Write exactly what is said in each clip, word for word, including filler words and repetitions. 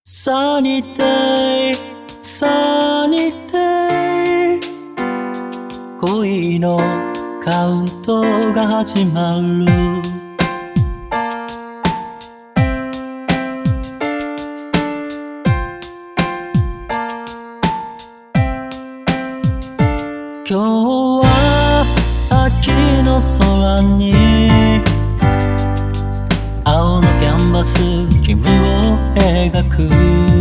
サニーデイ、サニーデイ、恋のカウントが始まる。今日は秋の空に青のキャンバス、君を描く。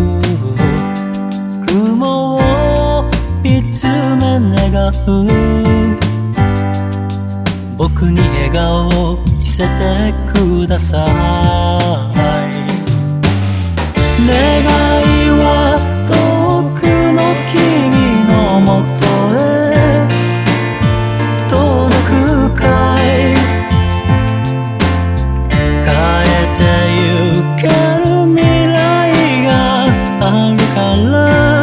雲を見つめ願う。僕に笑顔を見せてください。願いは遠くの君のもとへ届くかい。変えてゆける未来があるから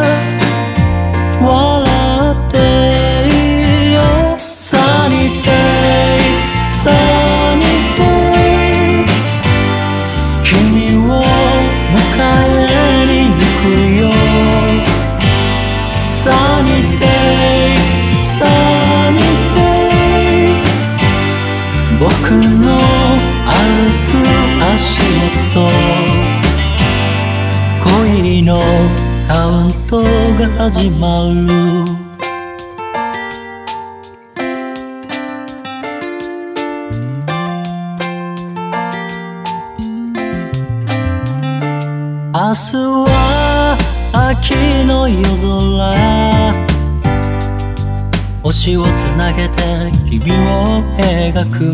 笑っていいよ。サニーデイ、サニーデイ、君を迎えに行くよ。サニーデイ、サニーデイ、僕の歩く足元、恋のカウントが始まる。明日は秋の夜空、星をつなげて君を描く。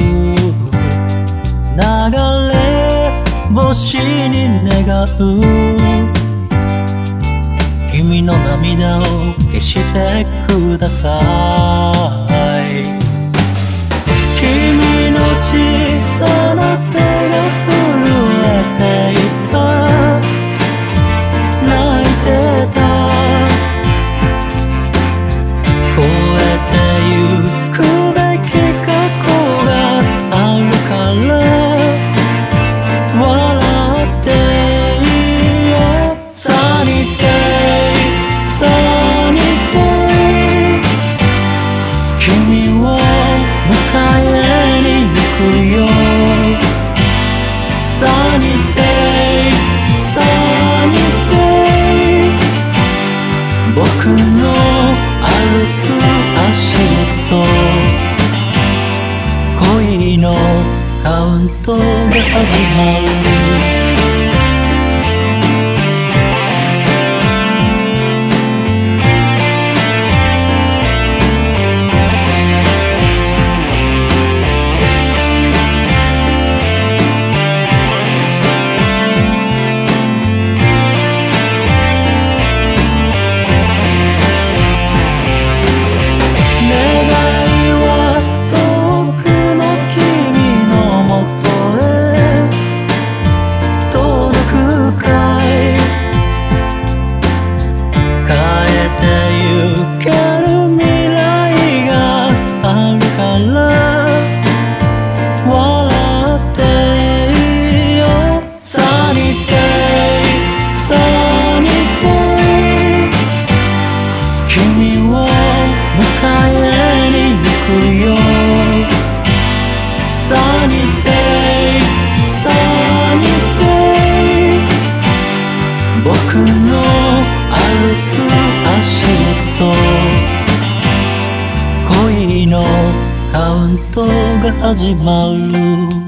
流れ星に願う。君の涙を消してください。君の小さな手が震えていた、泣いてた。越えてゆくべき過去があるから笑っていいよ。サニーデイ、サニーデイ、君を迎えに行くよ。サニーデイ、サニーデイ、僕の歩く足元、恋のカウントが始まる。僕の歩く足元、恋のカウントが始まる。